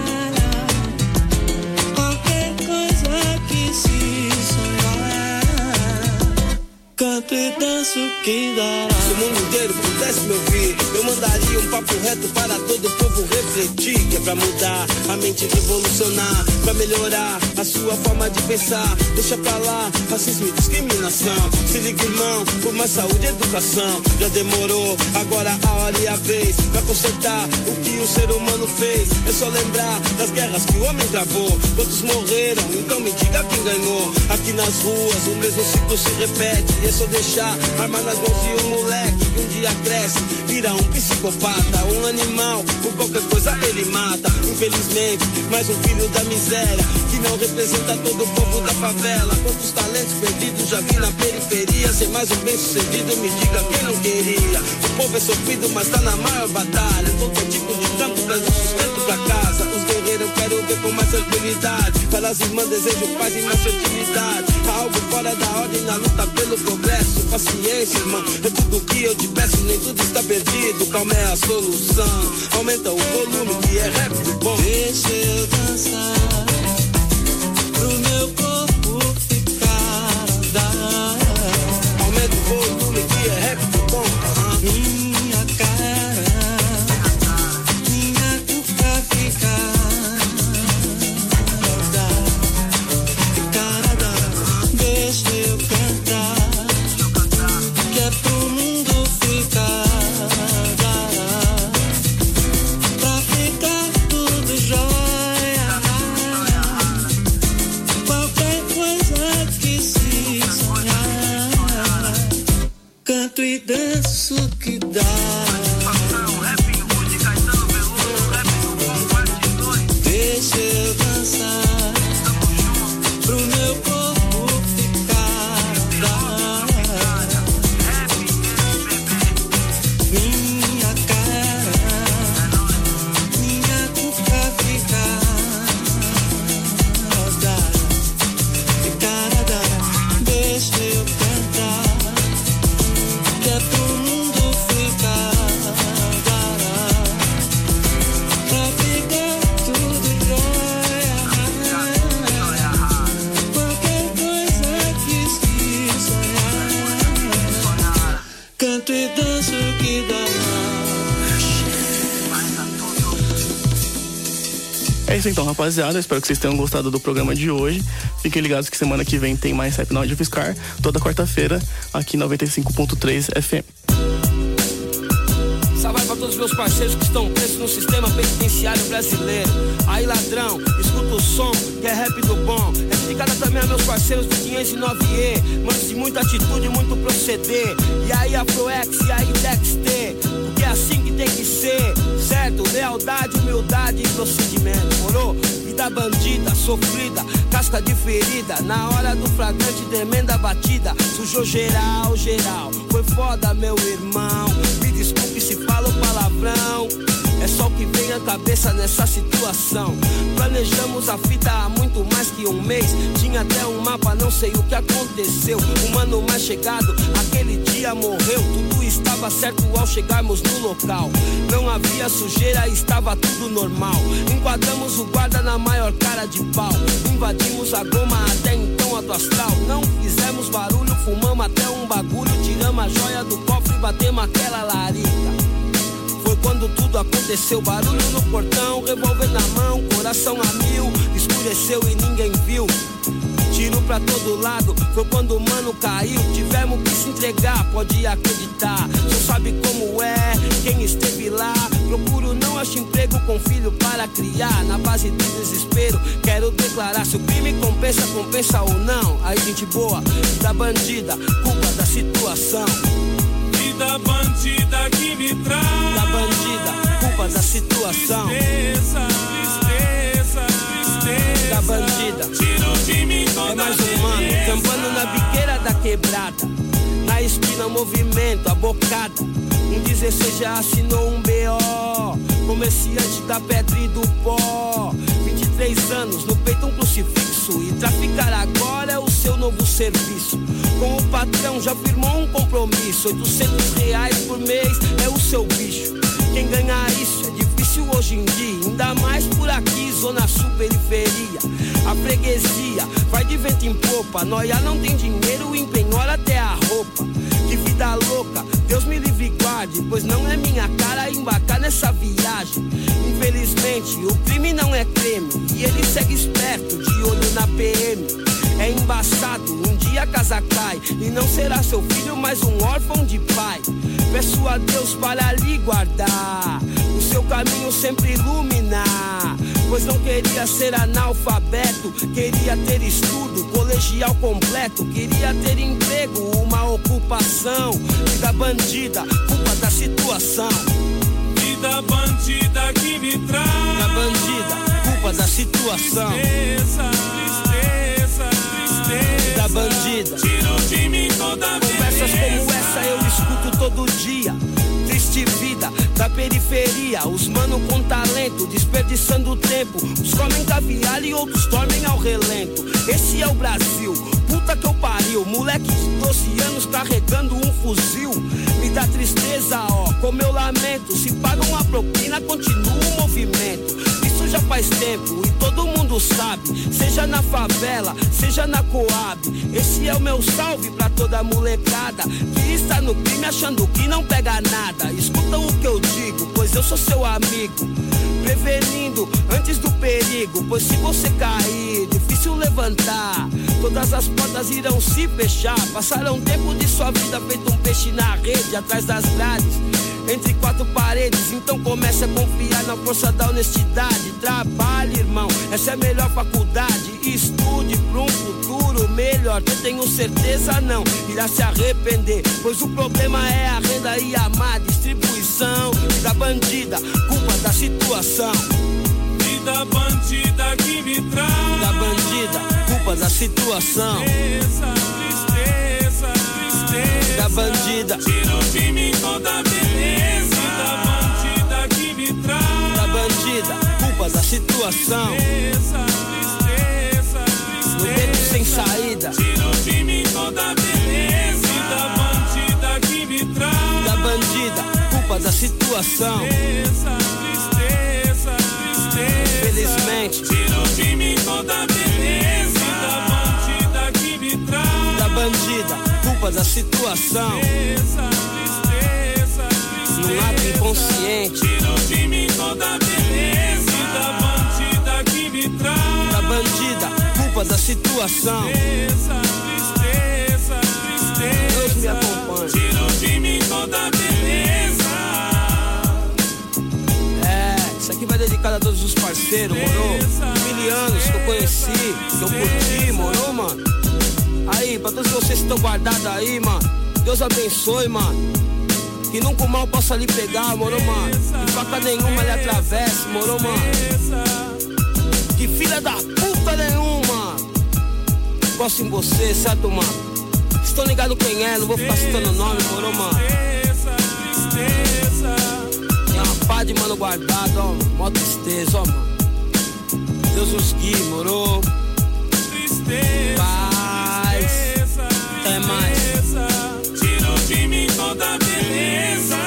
Speaker 11: Qualquer coisa que se sonhar, canto e danço que dará.
Speaker 12: Se o mundo inteiro pudesse me ouvir, eu mandaria um papo reto para todo o povo refletir. Que é pra mudar a mente, revolucionar, pra melhorar a sua forma de pensar. Deixa pra lá racismo e discriminação. Se liga, irmão, por mais saúde e educação. Já demorou, agora a hora e a vez pra consertar o que o ser humano fez. É só lembrar das guerras que o homem travou. Quantos morreram, então me diga quem ganhou. Aqui nas ruas o mesmo ciclo se repete. E é só deixar arma nas mãos de um moleque que um dia cresce, vira um psicopata, um animal, por qualquer coisa ele mata. Infelizmente, mais um filho da miséria, que não representa todo o povo da favela. Quantos talentos perdidos já vi na periferia. Ser mais um bem sucedido, me diga quem não queria. O povo é sofrido, mas tá na maior batalha. Todo tipo de campo traz um sustento pra casa. Os guerreiros eu quero ver com mais tranquilidade. Para as irmãs desejo paz e mais fertilidade. Há algo fora da ordem na luta pelo progresso. Paciência, irmão, é tudo que eu te peço. Nem tudo está perdido, calma é a solução. Aumenta o volume que é rap do bom.
Speaker 11: Deixa eu dançar pro meu corpo ficar andar.
Speaker 12: Aumenta o volume que é rap do bom. uh-huh.
Speaker 11: Minha cara, minha cuca ficar andar, ficar andar. Deixa eu cantar, que é pro mundo ficar dar, pra ficar tudo jóia. Qualquer coisa que se sonhar, canto e danço que dá. Deixa eu dançar pro meu corpo ficar dar. Minha cara, minha cuca ficar dar, ficar dar. Deixa eu cantar, que é pro mundo ficar dar, pra ficar tudo jóia. Qualquer coisa que se sonhar, canto e danço que dá.
Speaker 2: É isso então, rapaziada. Espero que vocês tenham gostado do programa de hoje. Fiquem ligados que semana que vem tem mais rap na Rádio Fiscar, toda quarta-feira, aqui noventa e cinco ponto três F M.
Speaker 12: Salve pra todos os meus parceiros que estão presos no sistema penitenciário brasileiro. Aí, ladrão, escuta o som, que é rap do bom. É dedicada também a meus parceiros do quinhentos e nove E, manos de muita atitude, muito proceder. E aí, Afroex, e aí, Dexter, porque é assim que tem que ser, certo? Lealdade, humildade e procedimento, morou? Vida bandida, sofrida, casca de ferida. Na hora do flagrante, tremenda batida. Sujou geral, geral. Foi foda, meu irmão. Me desculpe se falo palavrão. É só que vem à cabeça nessa situação. Planejamos a fita há muito mais que um mês. Tinha até um mapa, não sei o que aconteceu. O mano mais chegado, aquele dia morreu. Tudo estava certo ao chegarmos no local. Não havia sujeira, estava tudo normal. Enquadramos o guarda na maior cara de pau. Invadimos a goma até então alto astral. Não fizemos barulho, fumamos até um bagulho. Tiramos a joia do cofre e batemos aquela larica. Foi quando tudo aconteceu, barulho no portão, revólver na mão, coração a mil. Escureceu e ninguém viu, tiro pra todo lado. Foi quando o mano caiu, tivemos que se entregar, pode acreditar. Só sabe como é, quem esteve lá. Procuro, não acho emprego com filho para criar. Na base do desespero, quero declarar se o crime compensa, compensa ou não. Aí gente boa, da bandida, culpa da situação.
Speaker 13: Da bandida que me traz,
Speaker 12: da bandida, culpa da situação.
Speaker 13: Tristeza, tristeza, tristeza.
Speaker 12: Da bandida,
Speaker 13: tiro de mim toda
Speaker 12: é mais um mano, campando na biqueira da quebrada. Na esquina, movimento, a bocada. Um dezesseis já assinou um B O. Comerciante da pedra e do pó. vinte e três anos, no peito um crucifixo. E traficar agora é o seu novo serviço. Com o patrão já firmou um compromisso. Oitocentos reais por mês é o seu bicho. Quem ganhar isso é difícil hoje em dia. Ainda mais por aqui, zona sul, periferia. A freguesia vai de vento em popa. Nóia não tem dinheiro, empenhora até a roupa. Que vida louca, Deus me livre e guarde. Pois não é minha cara embarcar nessa viagem. Infelizmente o crime não é creme. E ele segue esperto, de olho na P M. É embaçado, um dia a casa cai. E não será seu filho, mas um órfão de pai. Peço a Deus para lhe guardar, o seu caminho sempre iluminar. Pois não queria ser analfabeto, queria ter estudo, colegial completo. Queria ter emprego, uma ocupação. Vida bandida, culpa da situação.
Speaker 13: Vida bandida que me traz,
Speaker 12: da bandida, culpa da situação.
Speaker 13: Tristeza, tristeza, tristeza.
Speaker 12: Da bandida,
Speaker 13: tiro de mim toda
Speaker 12: conversas
Speaker 13: beleza.
Speaker 12: Como essa eu escuto todo dia. Triste vida da periferia. Os mano com talento, desperdiçando tempo. Uns comem caviar e outros dormem ao relento. Esse é o Brasil, puta que eu pariu. Moleque de doze anos carregando um fuzil. Me dá tristeza, ó, como eu lamento. Se pagam a propina, continua o movimento. Isso já faz tempo e todo mundo sabe. Seja na favela, seja na Coab. Esse é o meu salve pra toda molecada que está no crime achando que não pega nada. Escuta o que eu digo, pois eu sou seu amigo. Prevenindo antes do perigo, pois se você cair, difícil levantar. Todas as portas irão se fechar. Passarão tempo de sua vida feito um peixe na rede, atrás das grades, entre quatro paredes. Então comece a confiar na força da honestidade. Trabalhe, irmão, essa é a melhor faculdade. Estude pra um futuro melhor. Eu tenho certeza não irá se arrepender, pois o problema é a renda e a má distribuição. Da bandida, culpa da situação.
Speaker 13: Vida bandida que me traz,
Speaker 12: da bandida, culpa da situação.
Speaker 13: Tristeza, tristeza, tristeza.
Speaker 12: Da bandida,
Speaker 13: tiro de mim toda beleza. Da bandida que me traz,
Speaker 12: da bandida, culpa da situação.
Speaker 13: Tristeza, tristeza, tristeza.
Speaker 12: No beco sem saída,
Speaker 13: tiro de mim toda beleza. Da bandida que me traz,
Speaker 12: da bandida, culpa da situação.
Speaker 13: Tristeza, tristeza, tristeza.
Speaker 12: Felizmente,
Speaker 13: tiro de mim toda beleza. Da bandida que me traz,
Speaker 12: da bandida, culpa da situação.
Speaker 13: Tristeza, tristeza, tristeza.
Speaker 12: Num ato inconsciente,
Speaker 13: tiro de mim toda beleza. Da bandida que me traz,
Speaker 12: da bandida, culpa da situação.
Speaker 13: Tristeza, tristeza, tristeza.
Speaker 12: Deus me acompanhe.
Speaker 13: Tiro de mim toda beleza.
Speaker 12: É, isso aqui vai dedicado a todos os parceiros, morou? Mil anos que eu conheci, que eu curti, morou, mano? Aí, pra todos vocês que estão guardados aí, mano, Deus abençoe, mano. Que nunca o mal possa lhe pegar, morou, mano? Que faca nenhuma lhe atravesse, morou, mano? Que filha da puta nenhuma, mano. Gosto em você, certo, mano? Estão ligados quem é, não vou ficar citando o nome, morou, mano? Tem uma pá de saudade, mano, guardado, ó, mano. Mó tristeza, ó, mano. Deus nos guie, moro.
Speaker 13: Tristeza,
Speaker 12: paz,
Speaker 13: tristeza,
Speaker 12: até mais.
Speaker 13: Tirou de mim toda a beleza.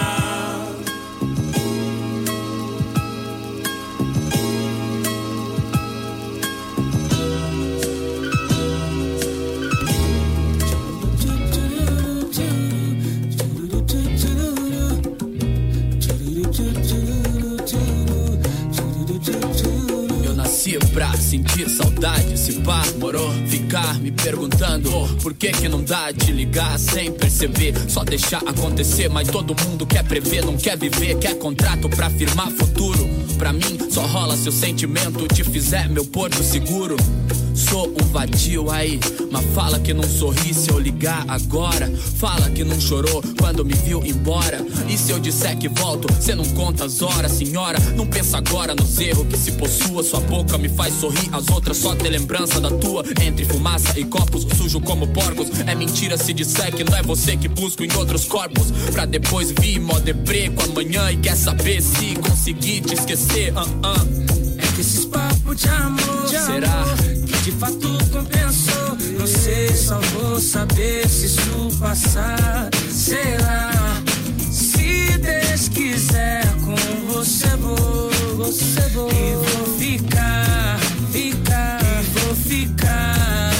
Speaker 10: Pra sentir saudade, se pá, morou. Ficar me perguntando por que que não dá de ligar sem perceber. Só deixar acontecer, mas todo mundo quer prever. Não quer viver, quer contrato pra firmar futuro. Pra mim só rola se o sentimento te fizer meu porto seguro. Sou um vadio aí, mas fala que não sorri se eu ligar agora. Fala que não chorou quando me viu embora. E se eu disser que volto, cê não conta as horas. Senhora, não pensa agora nos erros que se possua. Sua boca me faz sorrir, as outras só ter lembrança da tua. Entre fumaça e copos, sujo como porcos. É mentira se disser que não é você que busco em outros corpos. Pra depois vir mó deprê com amanhã. E quer saber se consegui te esquecer. uh -uh.
Speaker 11: É que esses papos de amor, de
Speaker 10: será?
Speaker 11: Amor, de fato compensou. Não sei, só vou saber se isso passar. Será? Se Deus quiser, com você vou, você vou. E vou ficar, ficar, e vou ficar.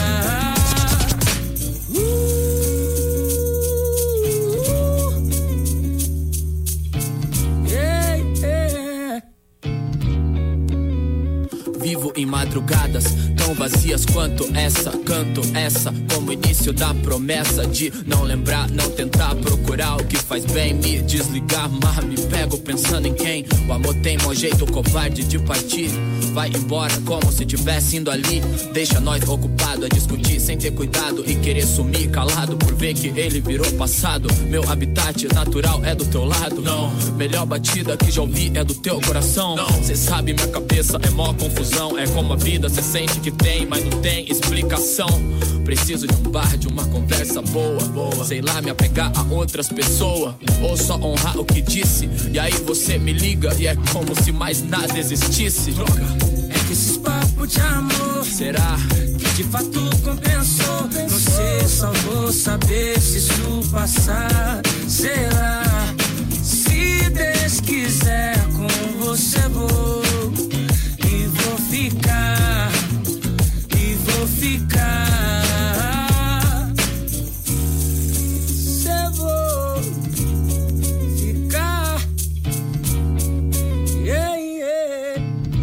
Speaker 10: Vivo em madrugadas tão vazias quanto essa. Canto essa como início da promessa de não lembrar, não tentar procurar o que faz bem. Me desligar, mas me pego pensando em quem. O amor tem mau jeito covarde de partir. Vai embora como se tivesse indo ali. Deixa nós ocupado a discutir sem ter cuidado e querer sumir calado por ver que ele virou passado. Meu habitat natural é do teu lado. Não, melhor batida que já ouvi é do teu coração. Não, cê sabe minha cabeça é mó confusão. É como a vida, cê sente que tem, mas não tem explicação. Preciso de um bar, de uma conversa boa, boa. Sei lá, me apegar a outras pessoas, ou só honrar o que disse. E aí você me liga e é como se mais nada existisse. Droga.
Speaker 11: É que esses papos de amor,
Speaker 10: será?
Speaker 11: Que de fato compensou. Não sei, só vou saber se isso passar. Será? Se Deus quiser, com você vou. E vou ficar, e vou ficar. Cê vou ficar. Yeah, yeah.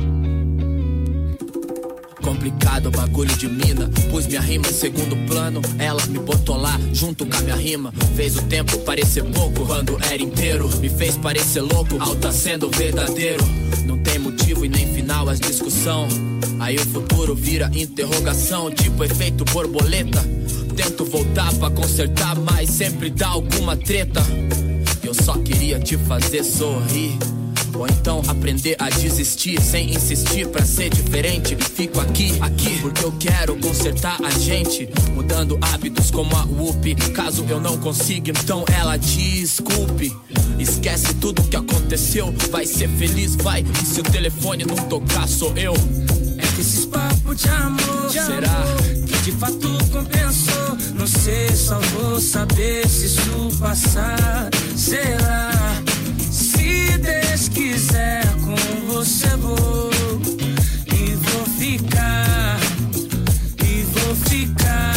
Speaker 10: Complicado o bagulho de mina. Pus minha rima em segundo plano. Ela me botou lá junto com a minha rima. Fez o tempo parecer pouco quando era inteiro. Me fez parecer louco ao tá sendo verdadeiro. Não tem motivo e nem final as discussão. Aí o futuro vira interrogação, tipo efeito borboleta. Tento voltar pra consertar, mas sempre dá alguma treta. Eu só queria te fazer sorrir, ou então aprender a desistir sem insistir pra ser diferente. Fico aqui, aqui, porque eu quero consertar a gente, mudando hábitos como a Whoop. Caso eu não consiga, então ela desculpe. Esquece tudo que aconteceu, vai ser feliz, vai. E se o telefone não tocar, sou eu.
Speaker 11: É que esses papos de amor, de
Speaker 10: será?
Speaker 11: Amor, que de fato compensou. Não sei, só vou saber se isso passar. Será? Se Deus quiser, com você vou. E vou ficar, e vou ficar.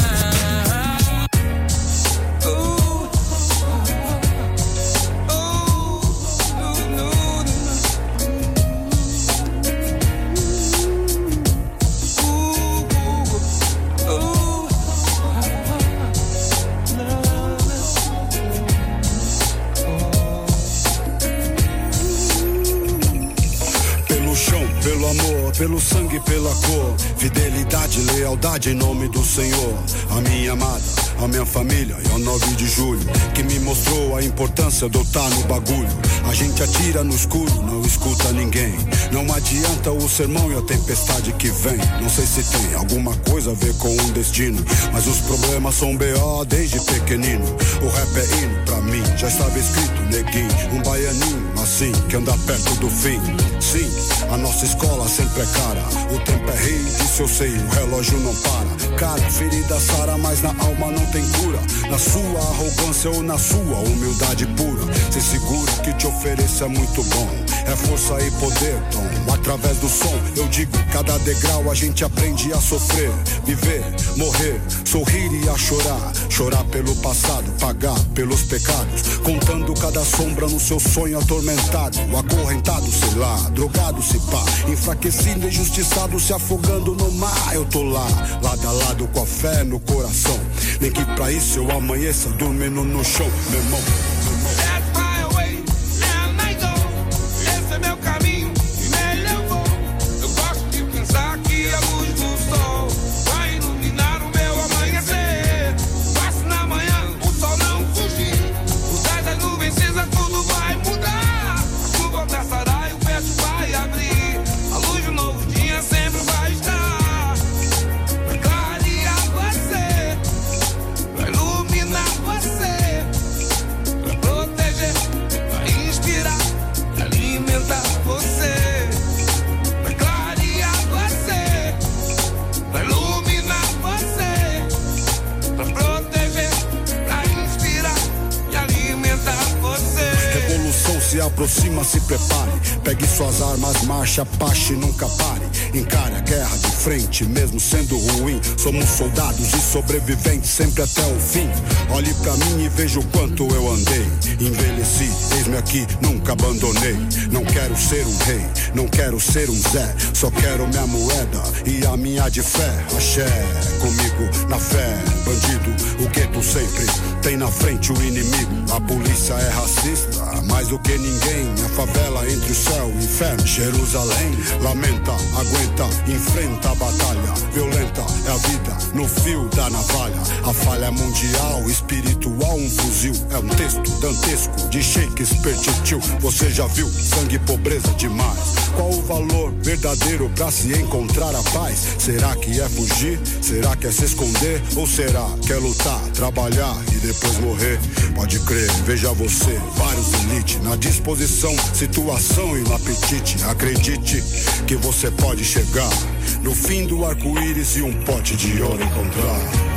Speaker 9: Pelo amor, pelo sangue, pela cor, fidelidade, lealdade em nome do Senhor. A minha amada, a minha família e ao nove de julho, que me mostrou a importância de eu estar no bagulho. A gente atira no escuro, não escuta ninguém. Não adianta o sermão e a tempestade que vem. Não sei se tem alguma coisa a ver com um destino, mas os problemas são B O desde pequenino. O rap é hino pra mim, já estava escrito, neguinho. Um baianinho, assim que anda perto do fim. Sim, a nossa escola sempre é cara. O tempo é rei, disse eu sei, o relógio não para. Cara, ferida sara, mas na alma não tem cura. Na sua arrogância ou na sua humildade pura. Se segura, que te ofereço é muito bom. É força e poder, Tom. Através do som, eu digo, cada degrau a gente aprende a sofrer. Viver, morrer, sorrir e a chorar. Chorar pelo passado, pagar pelos pecados. Contando cada sombra no seu sonho atormentado. Acorrentado, sei lá, drogado, se pá. Enfraquecido, injustiçado, se afogando no mar. Eu tô lá, lado a lado com a fé no coração. Nem que pra isso eu amanheça dormindo no chão, meu irmão. Se aproxima, se prepare. Pegue suas armas, marcha, pache, nunca pare. Encare a guerra de frente, mesmo sendo ruim. Somos soldados e sobreviventes sempre até o fim. Olhe pra mim e veja o quanto eu andei. Envelheci, eis-me aqui, nunca abandonei. Não quero ser um rei, não quero ser um Zé. Só quero minha moeda e a minha de fé. Axé, comigo na fé. Bandido, o gueto sempre tem na frente o inimigo. A polícia é racista, mais do que ninguém. A favela entre o céu e o inferno. Jerusalém lamenta, aguenta, enfrenta a batalha. Violenta é a vida no fio da navalha. A falha é mundial, espiritual, um fuzil. É um texto dantesco de Shakespeare, tio. Você já viu sangue e pobreza demais? Qual o valor verdadeiro pra se encontrar a paz? Será que é fugir? Será que é se esconder? Ou será que é lutar, trabalhar e depois morrer? Pode crer, veja você, vários elite na disposição, situação e no apetite. Acredite que você pode chegar no fim do arco-íris e um pote de ouro encontrar.